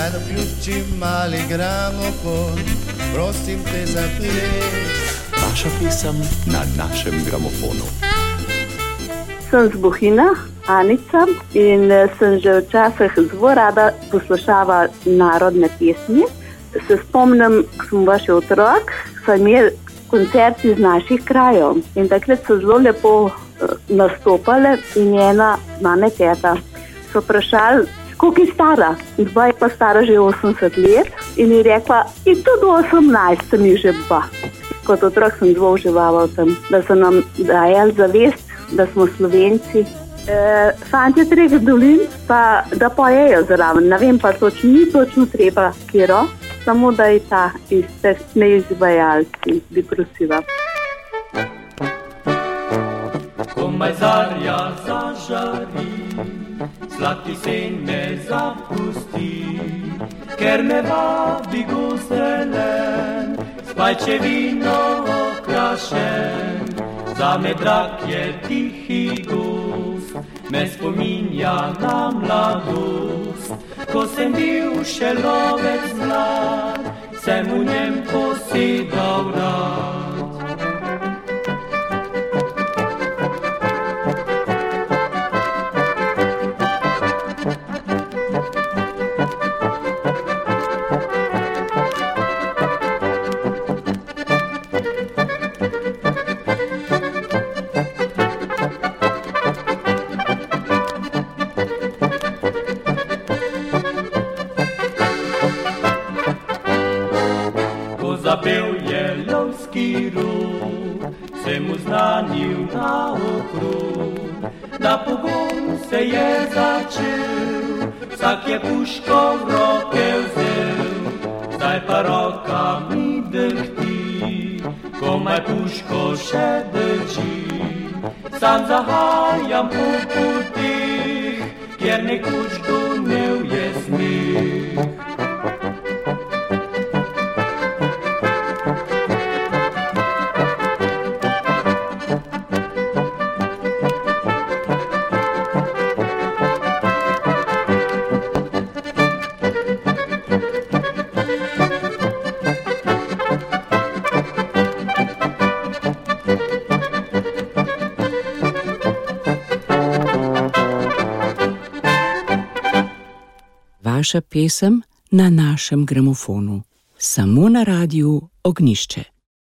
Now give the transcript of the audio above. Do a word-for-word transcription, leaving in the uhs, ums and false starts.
najdoključi mali gramofon, prosim te zapleš. Vaša pesem na našem gramofonu. Sem z Bohinja, Anica, in sem že včasih zelo rada poslušala narodne pesmi. Se spomnim, ko sem bila še otrok, so imeli koncerti iz naših krajev in takrat so zelo lepo nastopale in ena znana teta so vprašali, koliko je stara. In dva je pa stara že osemdeset let in je rekla, in tudi osemnajst sem jih že bila. Kot otrok sem zelo uživala v tem, da so nam dajali zavest, da smo Slovenci. E, fantje treh dolin pa da pojejo zraven, ne vem pa točno, ni točno treba kjero, samo da je ta iz teh neizvajalci, bi prosila. Komaj zarja zažari, sladki sen me zapusti, ker me vabi gozelen, s pajčevino okrašen. Zame drag je tihi gozd, me spominja na mladost. Ko sem bil še lovec mlad, sem v njem posedal rad. Zapel je lovski rog, se mu znanil na okrog, da pogon se je začel, vsak je puško v roke vzel, zdaj pa roka mi drhti, komaj puško še drži. Sam zahajam po poteh, kjer nekoč donel je smeh. Vaša pesem na našem gramofonu, samo na radiu Ognjišče.